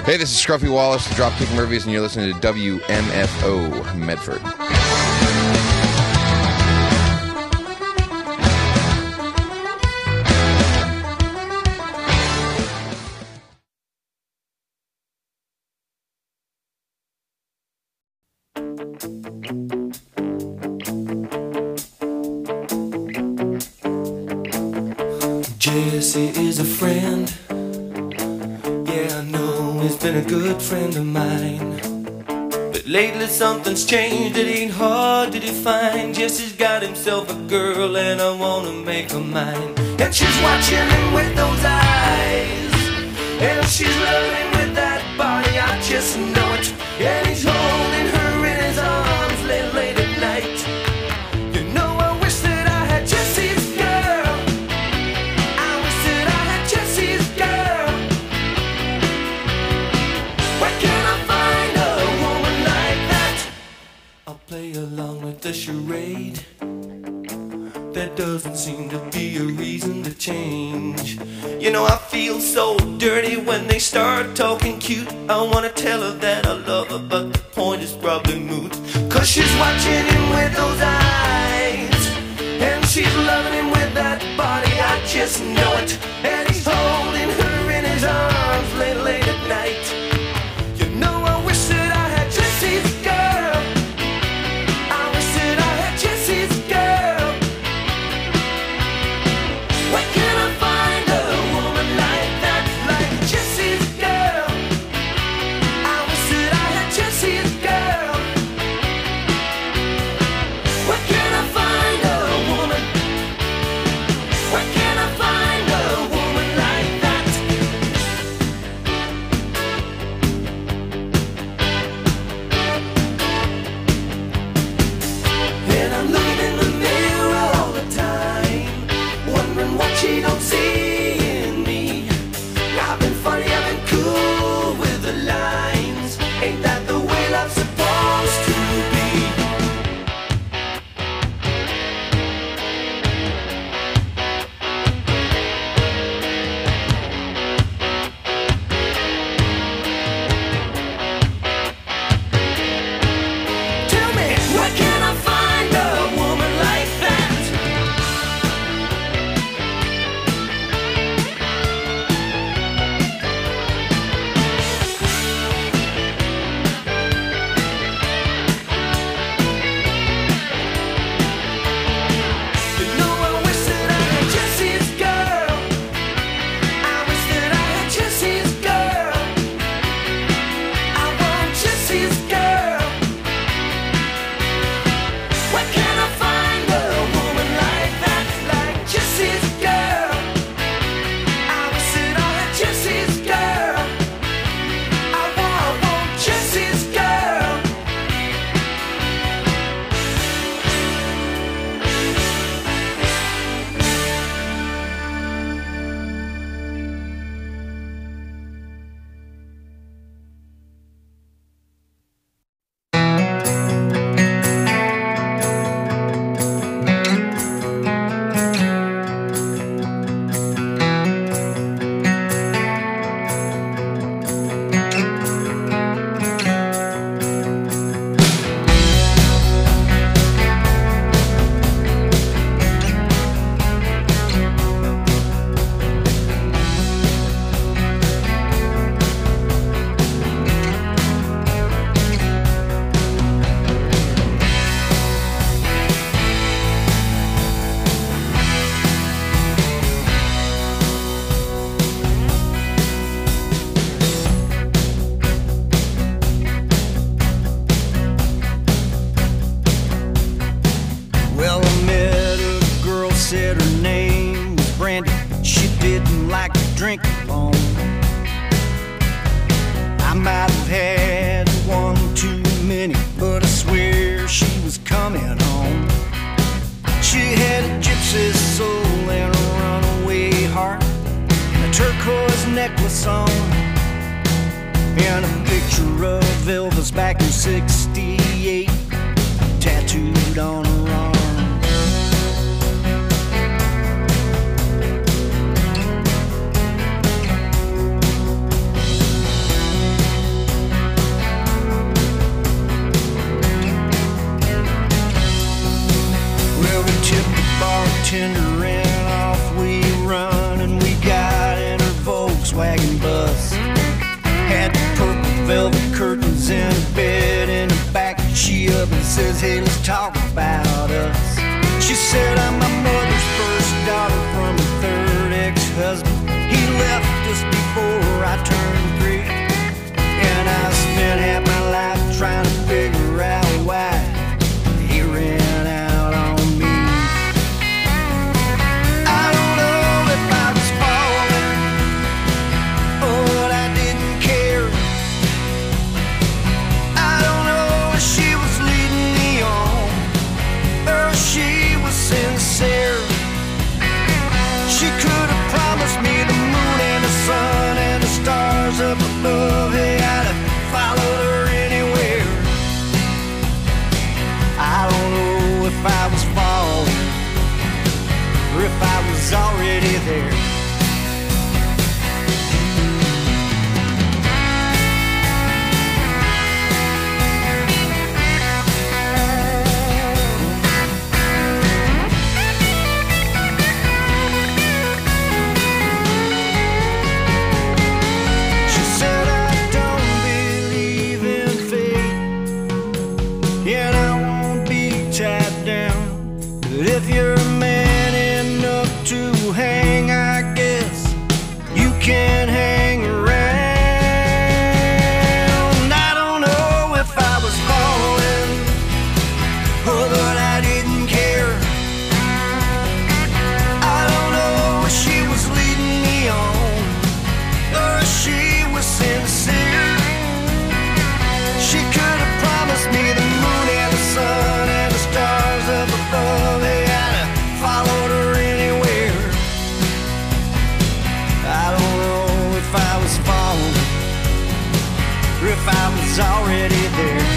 Hey, this is Scruffy Wallace, the Dropkick Murphys, and you're listening to WMFO Medford. Jesse is a friend. Yeah, I know he's been a good friend of mine. But lately something's changed, it ain't hard to define. Jesse's got himself a girl and I wanna make her mine. And she's watching him with those eyes, and she's loving with that body, I just know it. And he's holding her in his arms late at night. You know, I wish that I had Jesse's girl. I wish that I had Jesse's girl. Where can I find a woman like that? I'll play along with the charade. There doesn't seem to be a reason to change. You know, I feel so dirty when they start talking cute. I wanna tell her that I love her, but the point is probably moot. Cause she's watching him with those eyes, and she's loving him with that body, I just know it. And he's holding her in his arms late at night. You know, I wish that I had Jesse's girl. I wish that I had Jesse's girl. Where can I find a woman like that, like Jesse's girl? I wish that I had Jesse's girl. Where can I find a woman? Where can I find a woman like that? And I'm looking in the mirror all the time, wondering what she don't see in me. I've been funny, I've been cool with the lines. Ain't that the way love's supposed to be? Tell me, where can I find a woman like that? You know, I wish that I had Jesse's girl. I wish that I had Jesse's girl. I want Jesse's girl. Where can I find a woman like that, like Jesse's girl? I wish that I had Jesse's girl. I want Jesse's girl. Well, I met a girl, said her name was Brandy. She didn't like to drink alone. I might have had one too many, but I swear she was coming home. She had a gypsy soul and a runaway heart, and a turquoise necklace on, and a picture of Elvis back in '68 tattooed on her arm. Volkswagen bus. Had purple velvet curtains and a bed in the back. She up and says, hey, let's talk about us. She said, I'm my mother's first daughter from a third ex-husband. He left just before I turned 3. And I spent half my life trying to figure out why he ran out on me. I don't know if I was falling or what I didn't care. I don't know if she was leading me on or if she was sincere. She could have promised me the moon and the sun and the stars up above. Hey, I'd have followed her anywhere. I don't know if I was falling or if I was already there. She said, I don't believe in fate, and I won't be tied down. But if you're man enough to hang, I guess you can hang around. I don't know if I was falling or that I didn't care. I don't know if she was leading me on or if she was sincere. She could have promised me the moon and the sun and the stars up above. Hey, I'd have followed her anywhere. I don't know if I was falling or if I was already there.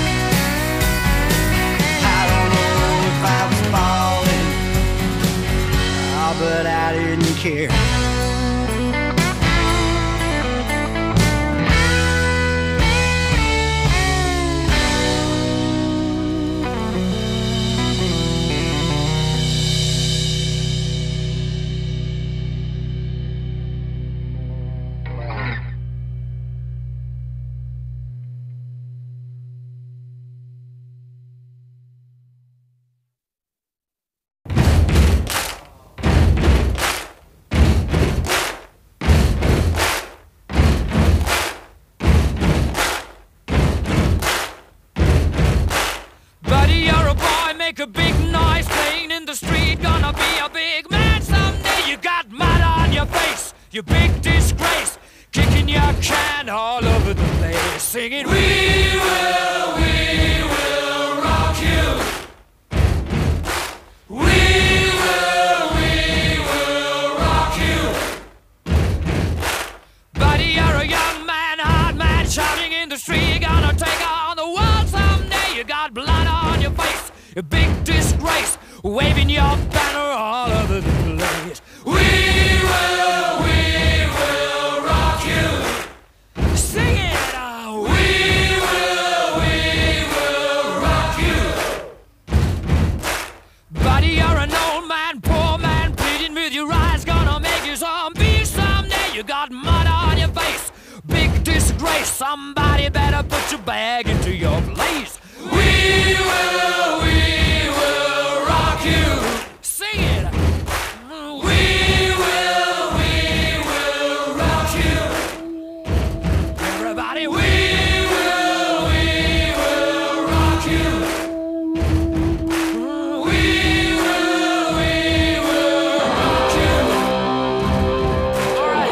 I don't know if I was falling, oh, but I didn't care. Buddy, you're a boy, make a big noise playing in the street. Gonna be a big man someday. You got mud on your face, you big disgrace. Kicking your can all over the place, singing, we will rock you. We will rock you. Buddy, you're a young man, hard man, shouting in the street. Gonna take on the world someday. You got blood on your face, a big disgrace, waving your banner all over the place. We will rock you. Sing it, we will rock you. Buddy, you're an old man, poor man, pleading with your eyes. Gonna make you zombie someday. You got mud on your face, big disgrace. Somebody better put your bag into your place. We will rock you. Sing it. We will rock you. Everybody, we will rock you. We will rock you. All right.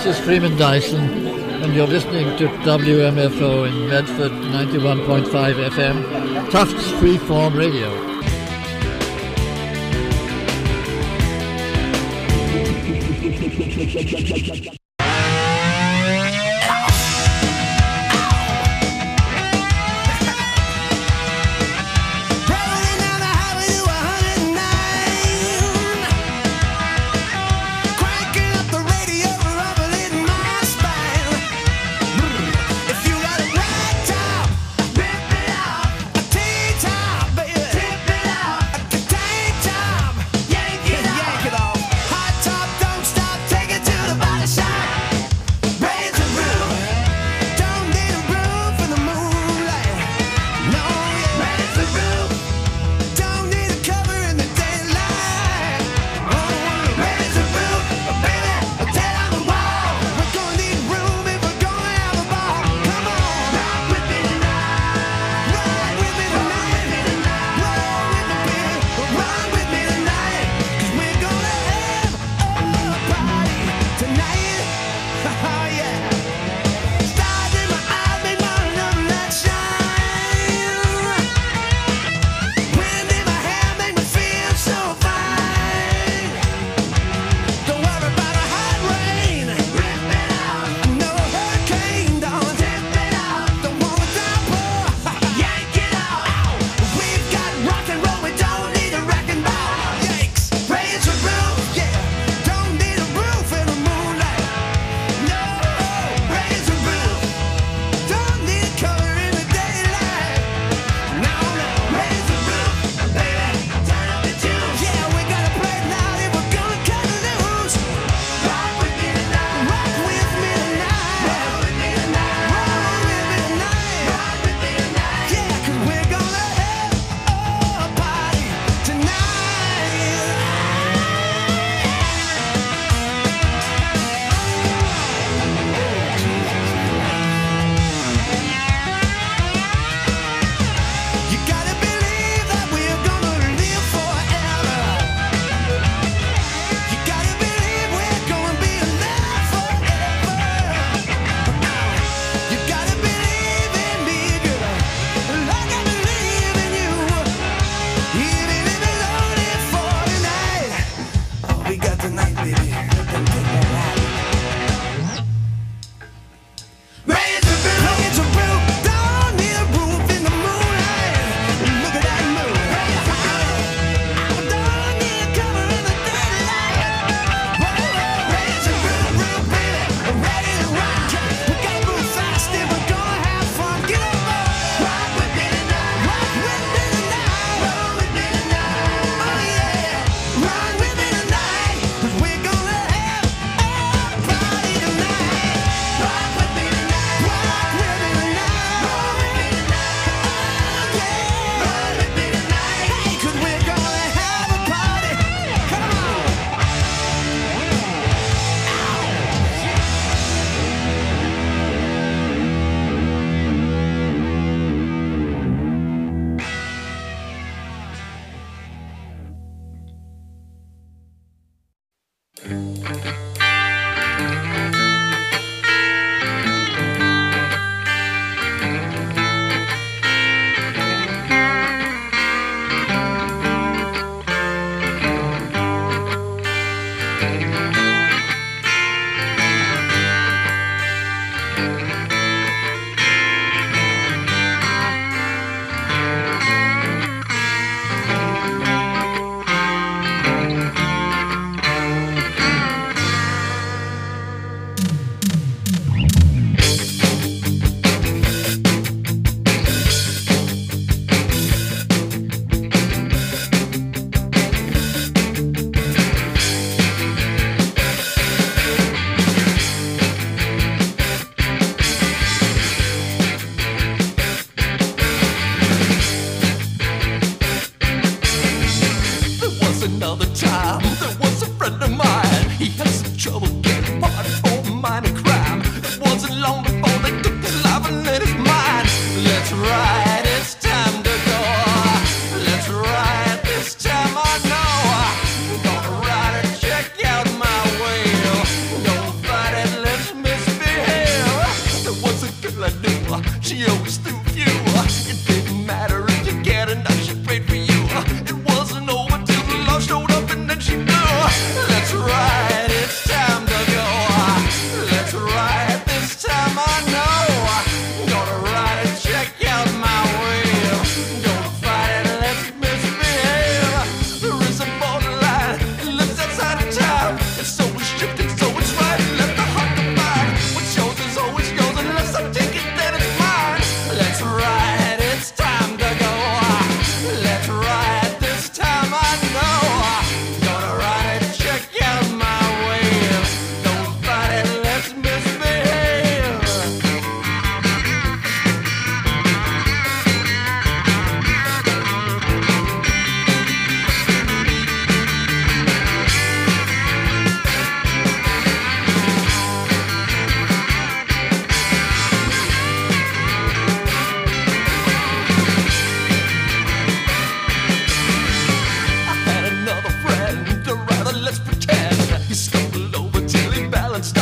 This is Freeman Dyson, and you're listening to WMFO in Medford, 91.5 FM, Tufts Freeform Radio.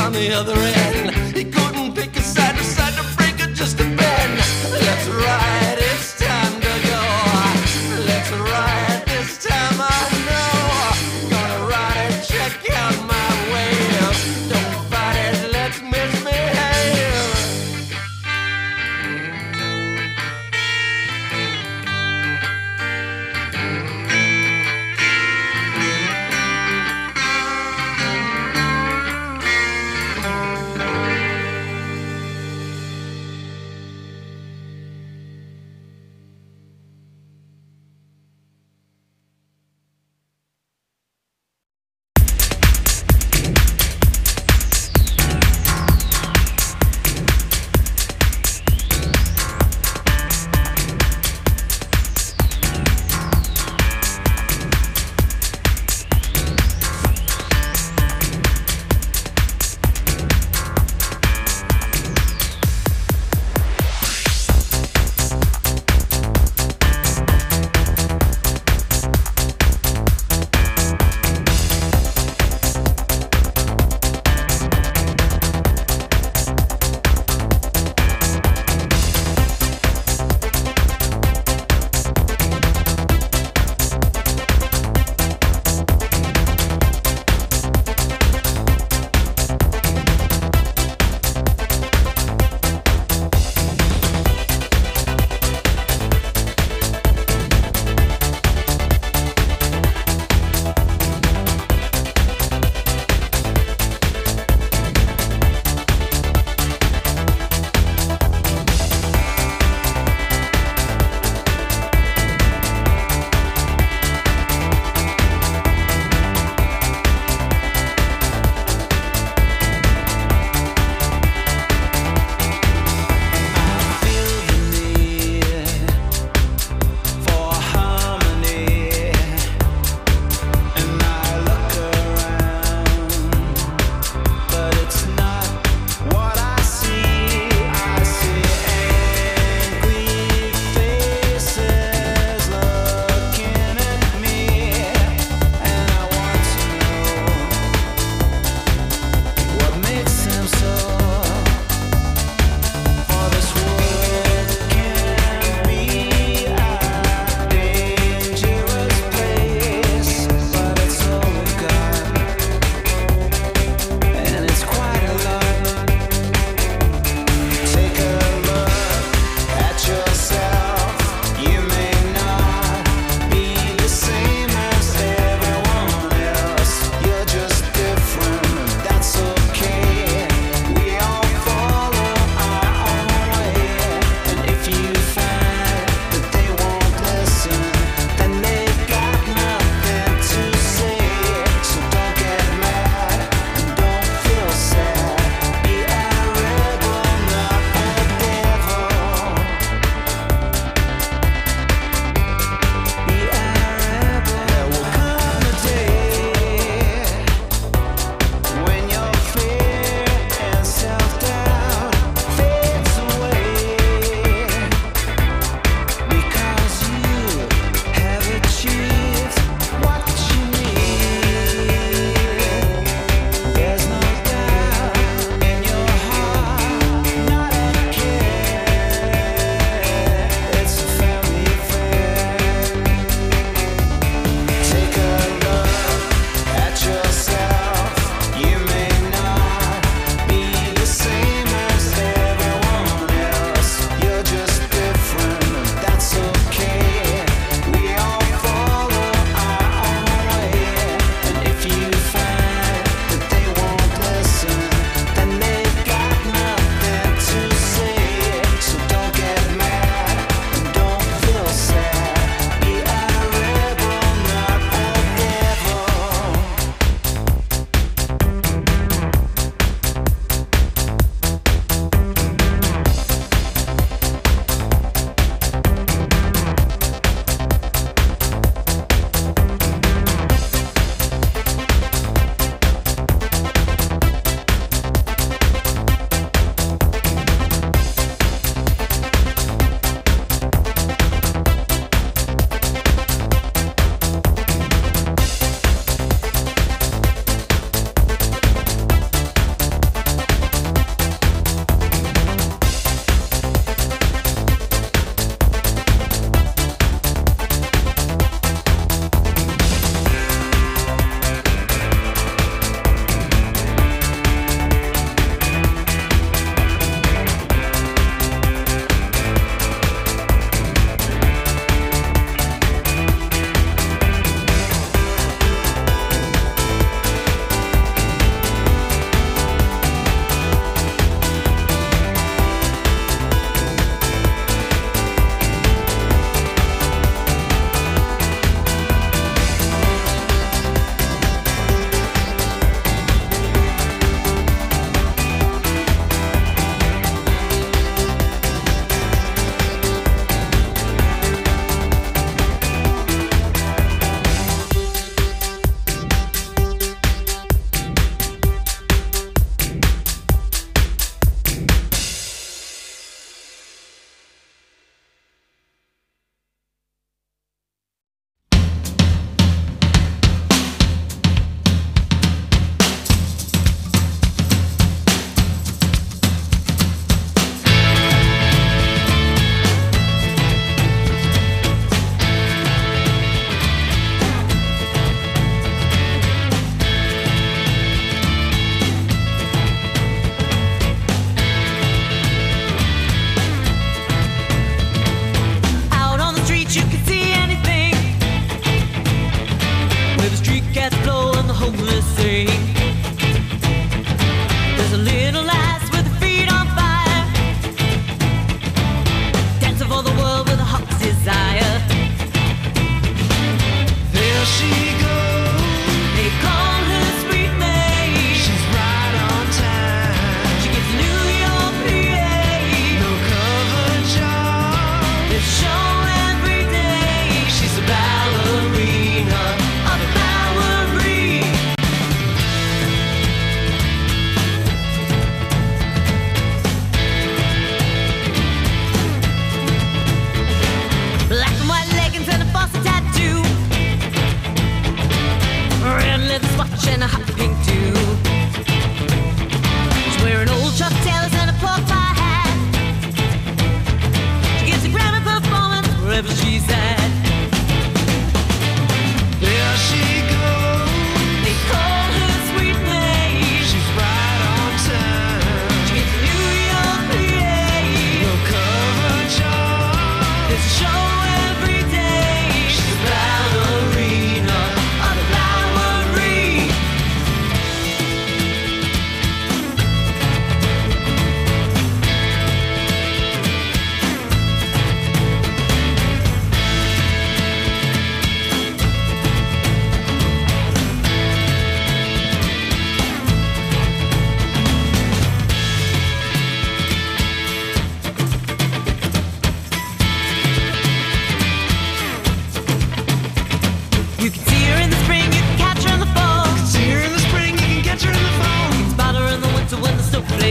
on the other end. He couldn't pick a side, decide to break it just a bend. Let's ride, it's time to go. Let's ride, this time I know. Gonna ride and check out my wave. Don't fight it, let's misbehave.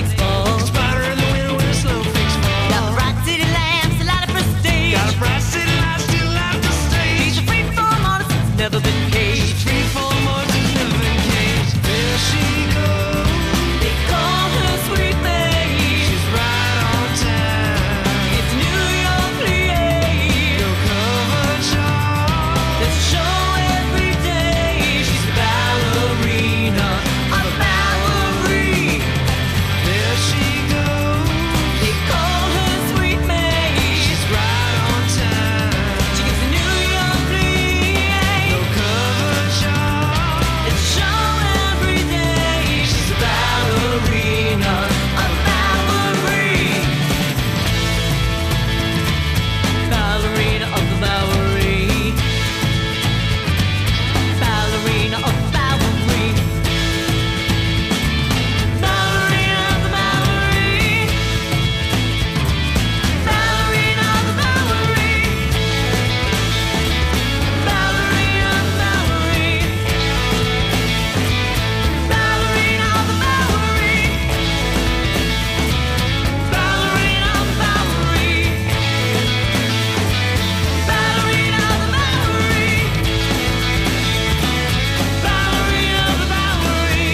fix falls. Spider in the winter when a slow fix falls. Got the bright city lamps, a lot of prestige. Got a bright city light, still light the stage. He's a free-form artist that's never been caged. Free form arts has never been caged. There she goes. They call her Sweet May. She's right on time. It's New York Liege. No cover charge. There's a show every day. She's a ballerina, a Bowery. There she goes. They call her Sweet May. She's right on time. She gives the New York Liege. No cover charge. It's a show every day. She's a ballerina, a Bowery. Ballerina of the Bowery. Ballerina of the Bowery. Ballerina of the Bowery. Ballerina of the Bowery. Ballerina of the Bowery. Ballerina of the Bowery. Ballerina of the Bowery. Ballerina of the Bowery. Ballerina of the Bowery.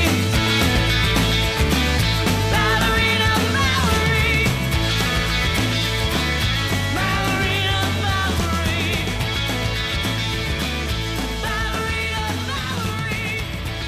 Ballerina of the Bowery. Ballerina of the Bowery. Ballerina of the Bowery.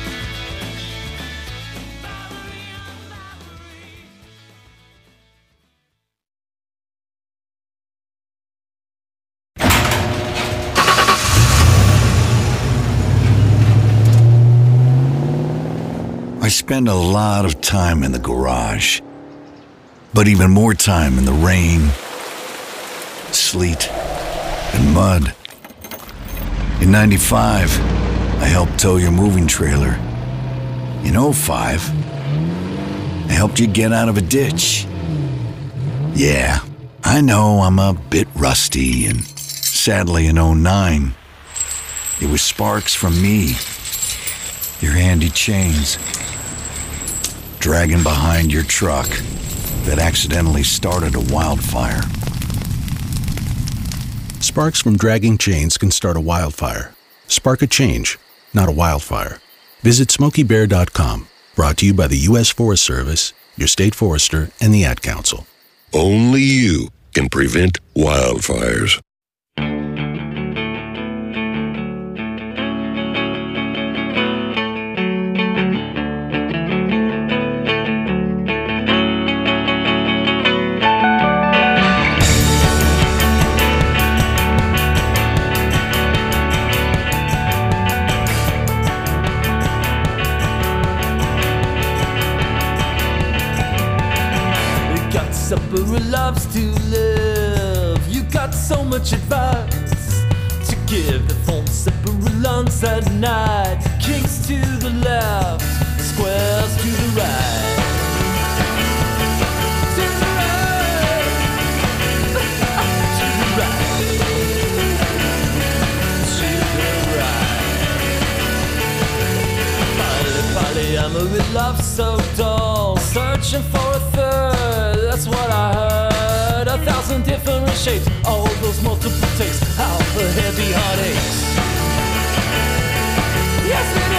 I spend a lot of time in the garage, but even more time in the rain, sleet, and mud. In '95, I helped tow your moving trailer. In '05, I helped you get out of a ditch. Yeah, I know I'm a bit rusty, and sadly in '09, it was sparks from me, your handy chains, dragging behind your truck that accidentally started a wildfire. Sparks from dragging chains can start a wildfire. Spark a change, not a wildfire. Visit SmokeyBear.com. Brought to you by the U.S. Forest Service, your state forester, and the Ad Council. Only you can prevent wildfires. You got supper who loves to live. You got so much advice to give. The phone supper lunch at night. Kings to the left, squares to the right. To the right. To the right. To the right. Polly, Polly, I'm with love so dull. Searching for a third, that's what I heard. 1,000 different shapes, all those multiple takes. How the heavy heart aches. Yes, it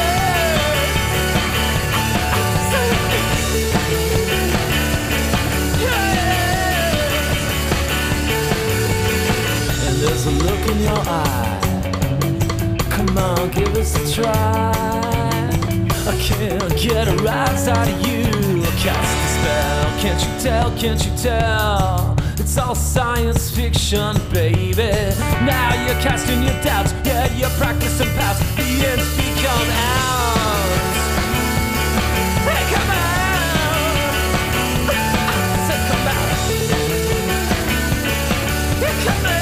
is. Yeah. And there's a look in your eye. Come on, give us a try. I can't get a rise out of you. Cast a spell, can't you tell, can't you tell? It's all science fiction, baby. Now you're casting your doubts, yeah, you're practicing past. The ends become ours. Hey, come out! I said come out. Yeah,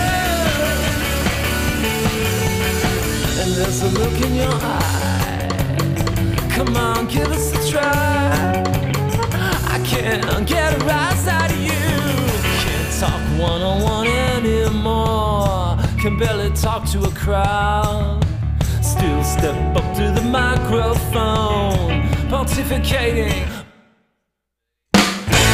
come out. And there's a look in your eye. Come on, give us a try. I can't get a rise out of you. Can't talk one-on-one anymore. Can barely talk to a crowd. Still step up to the microphone, pontificating.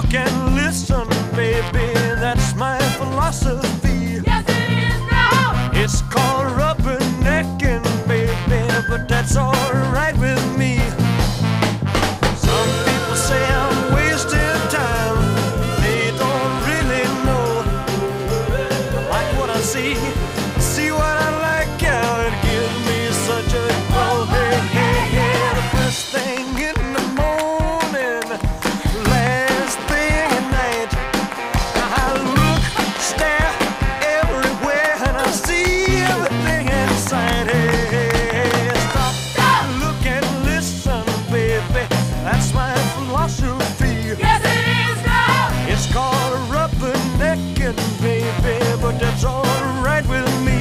look and listen, baby, that's my philosophy. Yes, it is now. It's called rubbernecking, baby, but that's alright with me. Some people say I'm wasting time. They don't really know. Like what I see what I like, yeah, it gives me such a glow. Hey, hey, hey, the first thing in the morning, last thing at night. I look, stare everywhere, and I see everything inside. Hey, hey, hey, stop, look and listen, baby, that's my philosophy. Yes, it is now. It's called rubbernecking, baby, but that's alright with me.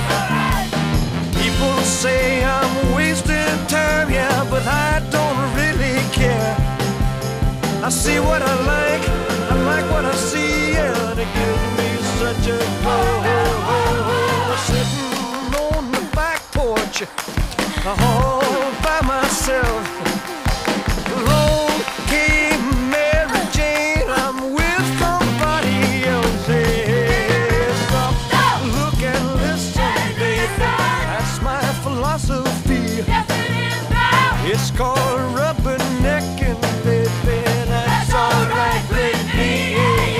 People say I'm wasting time, yeah, but I don't really care. I see what I like what I see, yeah, they give me such a glow. Sitting on the back porch, all by myself. Alone came Mary Jane, I'm with somebody else. Hey, stop, look and listen, baby, that's my philosophy. Yes, it is now. It's called rubbernecking, baby, that's alright with me.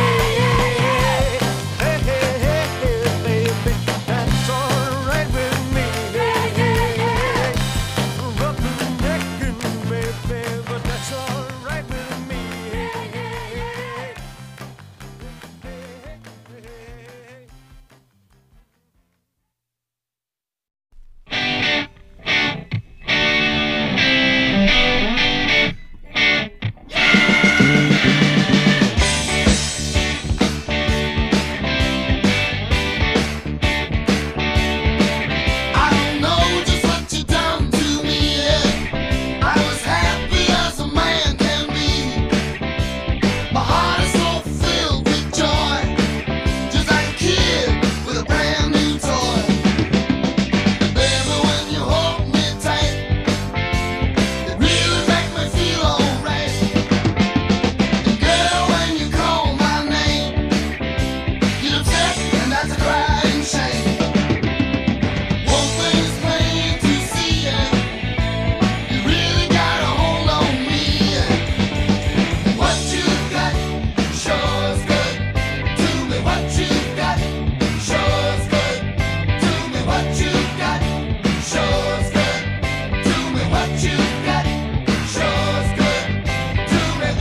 Hey, hey, hey, hey, baby, that's alright with me. Hey, hey, hey, rubbernecking, baby, but that's alright with me. Hey, hey, hey, hey, hey. I don't know just what you done to me, yeah. I was happy as a man can be. My heart is so filled with joy, just like a kid with a brand new toy. Baby, when you hold me tight, it really makes me feel alright. And girl, when you call my name, you're upset and that's a crying shame. One thing is plain to see, yeah. You really got a hold on me, yeah. What you got sure is good to me. What you got sure is good to me. What you got sure is good to me. What you got sure is good to me.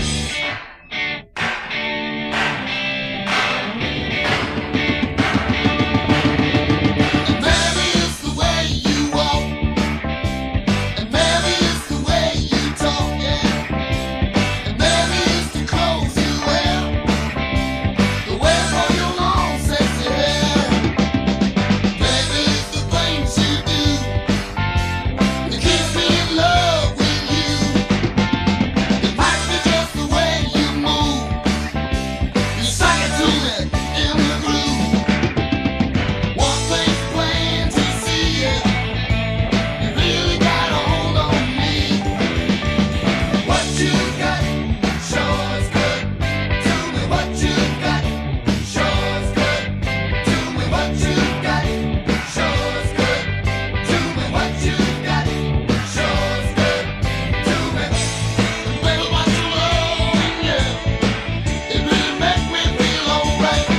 And maybe it's the way you walk, and maybe it's the way you talk, yeah. And maybe it's the clothes you wear, the way for your long sexy hair. Maybe it's the things you do that keeps me in love with you. It might be just the way you move, you suck it to me in the groove. One thing's plain to see, yeah. You really got a hold on me. What you got sure is good to me. What you got sure is good to me. What you got sure is good to me. What you got sure is good to me. Baby, what you love, yeah, it really make me feel alright.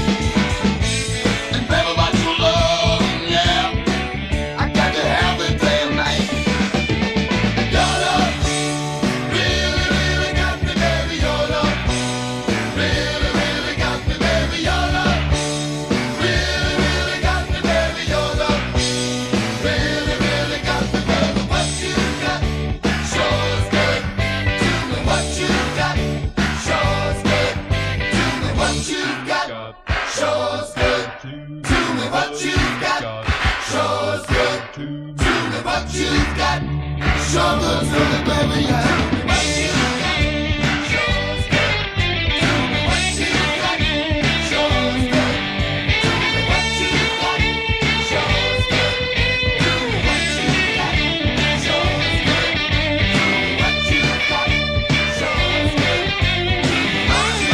And baby, what you love, yeah, I got to have it day and night. Your love really, really got me, baby. Your love really, really got me, baby. Your love really, really got me, baby. Your love really, really got me, baby. What you got sure is good to me. What you got sure is good to me. What you got sure is good to me. What you got sure is good to me. What you got sure good to me, baby. Yeah. What you got sure is good to me. What you got sure is good to me. What you got sure is good to me. What you got sure is good to me. What you got sure is good to me. What you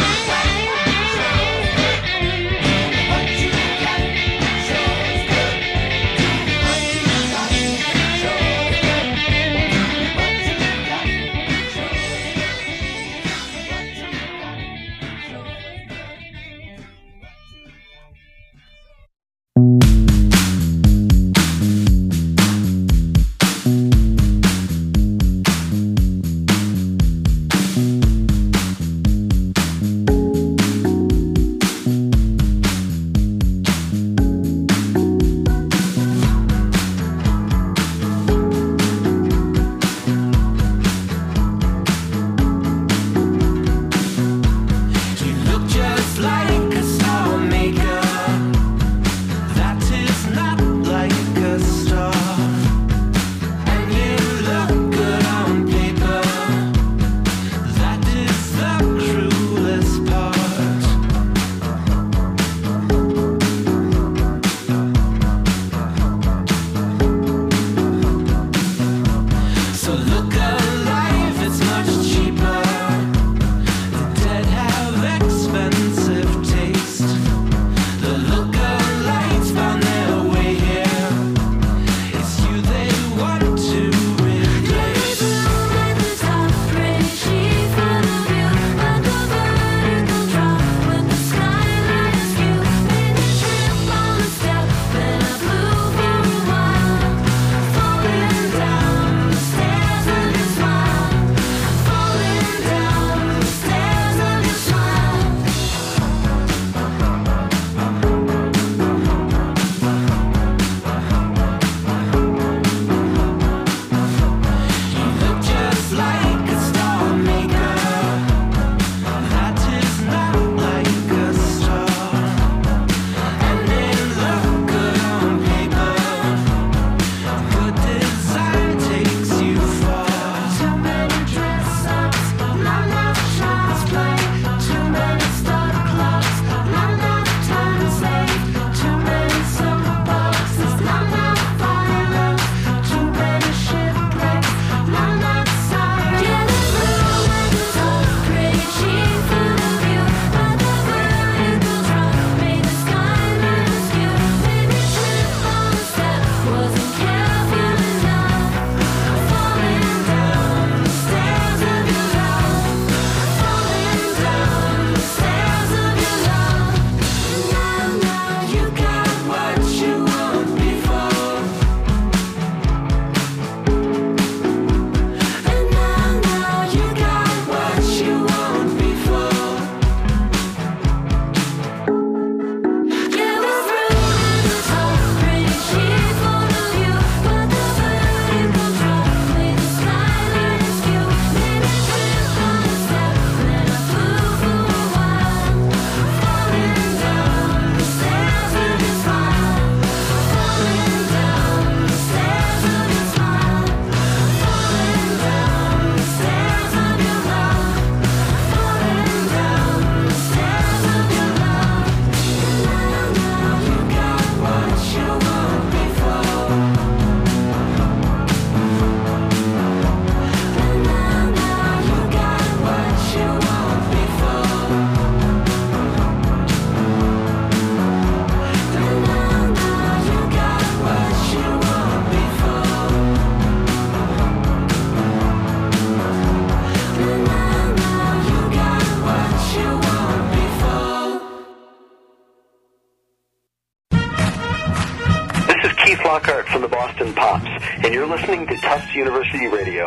Lockhart from the Boston Pops, and you're listening to Tufts University Radio,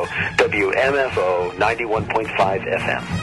WMFO 91.5 FM.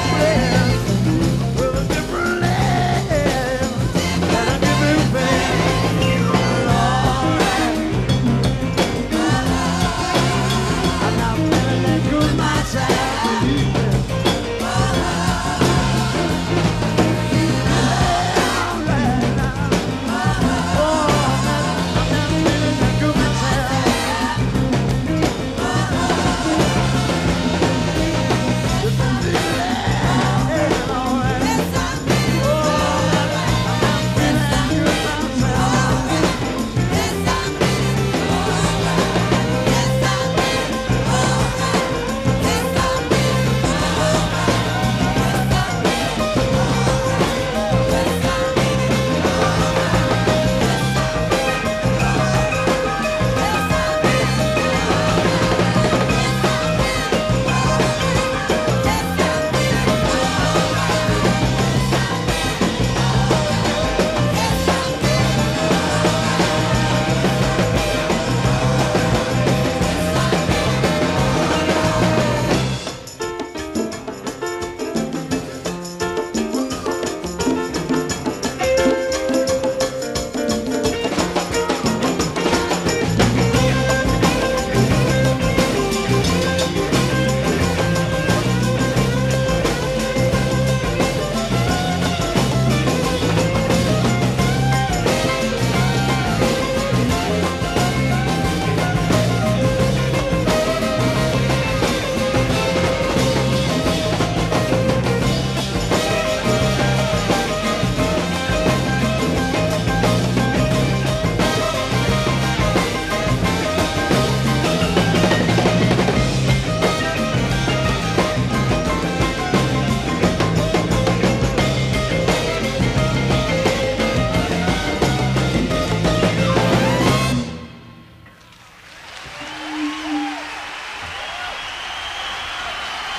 With a different land and a different way.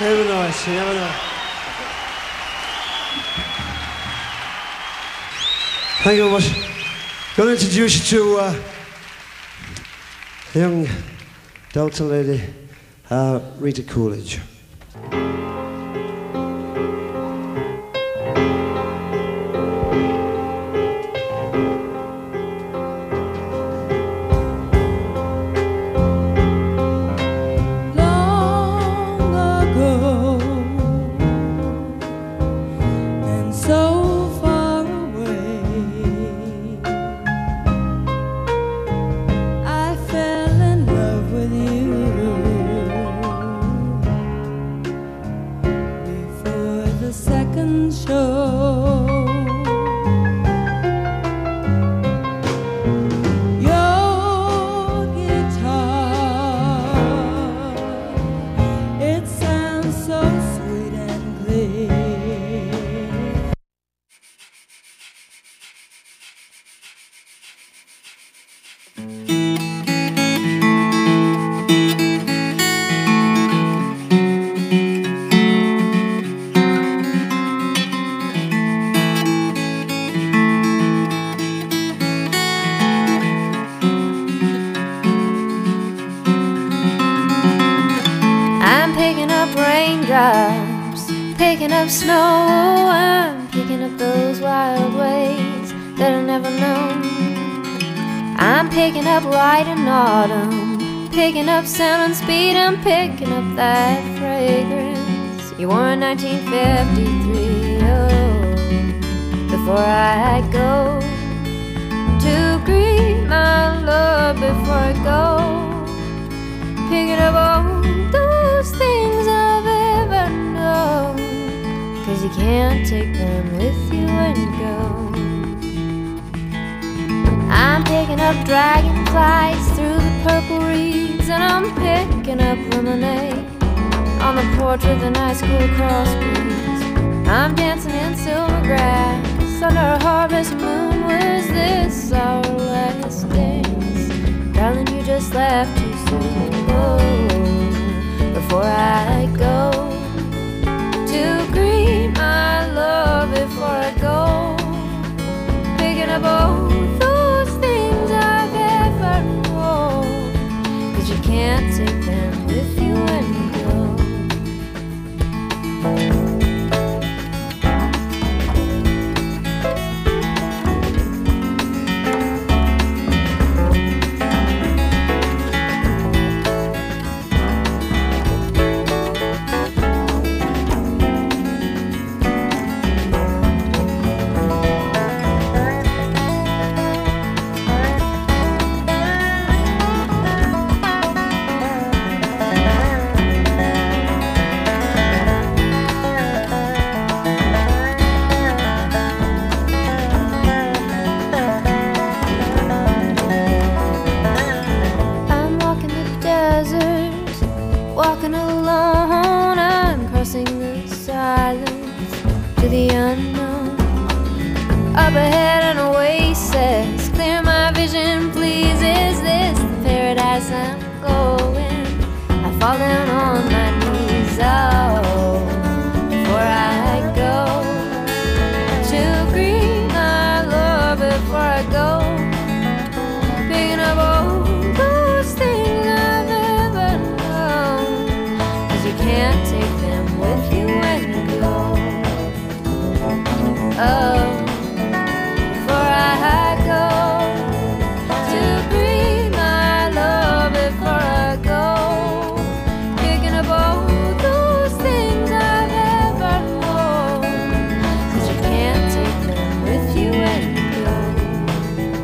Have a nice, have a nice. Thank you very much. I'm going to introduce you to a young Delta lady, Rita Coolidge. Picking up snow, I'm picking up those wild ways that I never known. I'm picking up light and autumn, picking up sound and speed. I'm picking up that fragrance you wore in 1953. Oh, before I go to greet my love, before I go picking up all those things I've ever known. 'Cause you can't take them with you when you go. I'm picking up dragonflies through the purple reeds, and I'm picking up lemonade on the porch with a nice cool cross breeze. I'm dancing in silver grass under a harvest moon. Was this our last dance? Darling, you just left too soon. Oh, before I go to greet my love, before I go picking up all those things I've ever known. 'Cause you can't take them with you when you go. Walking alone, I'm crossing the silence to the unknown. Up ahead an oasis, clear my vision please. Is this the paradise I'm going? I fall down on my knees, oh, before I go to greet my love, before I go picking up all those things I've ever known. 'Cause you can't take them with you when you go. Oh, before I go to greet my love, before I go picking up all those things I've ever known. 'Cause you can't take them with you when you go.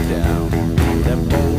down. Them boys